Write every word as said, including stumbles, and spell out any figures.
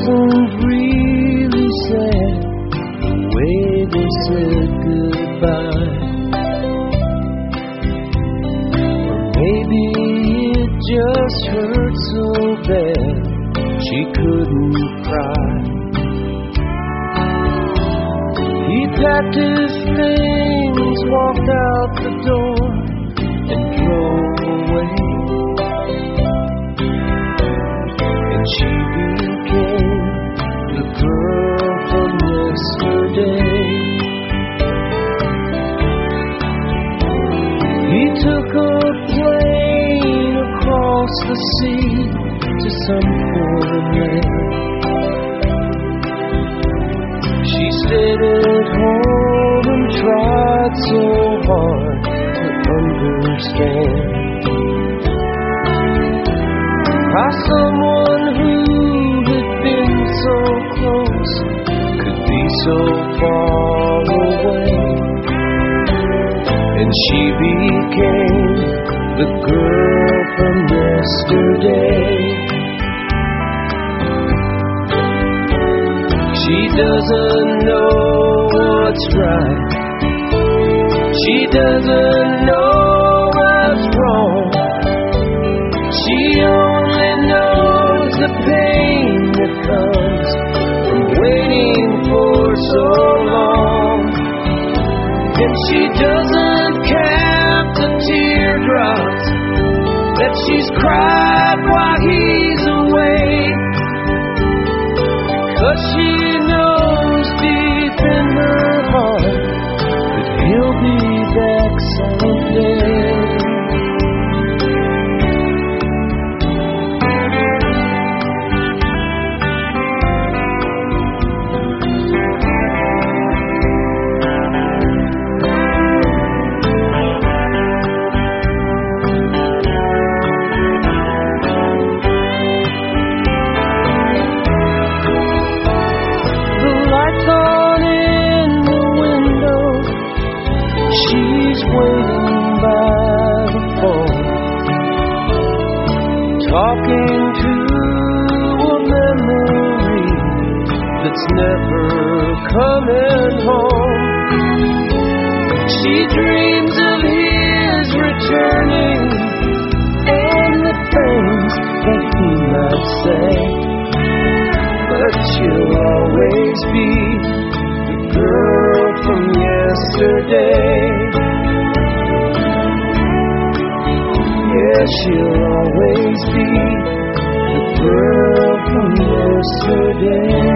wasn't really sad the way they said goodbye. Or maybe it just hurt so bad she couldn't cry. He packed his things, walked out the door, and drove away. And she became the girl from yesterday. He took a plane across the sea to some foreign land. She stayed at home and tried so hard to understand how someone who had been so close could be so far away. And she became the girl from yesterday. She doesn't know what's right. She doesn't know what's wrong. She only knows the pain that comes from waiting for so long. And she doesn't count the teardrops that she's cried while he's away. 'Cause she knows deep in her heart that he'll be back someday. Talking to a memory that's never coming home. She dreams of his returning and the things that he might say. But she'll always be the girl from yesterday. Yeah, she'll always be the girl from yesterday.